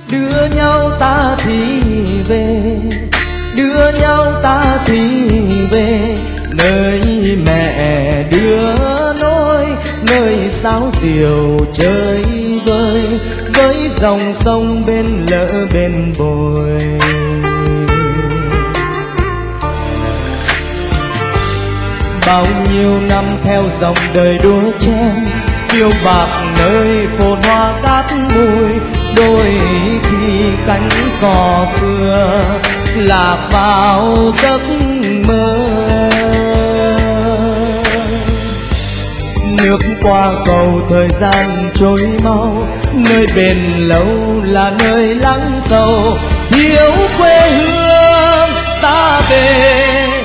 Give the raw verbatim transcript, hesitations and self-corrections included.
đưa nhau ta thì về, đưa nhau ta thì về nơi mẹ đưa nôi, nơi sáo diều chơi vơi với dòng sông bên lỡ bên bồi. Bao nhiêu năm theo dòng đời đua chen, phiêu bạc nơi phồn hoa cát bụi, đôi khi cánh cò xưa lạc vào giấc mơ. Nước qua cầu thời gian trôi mau, nơi bền lâu là nơi lắng sầu, thiếu quê hương ta về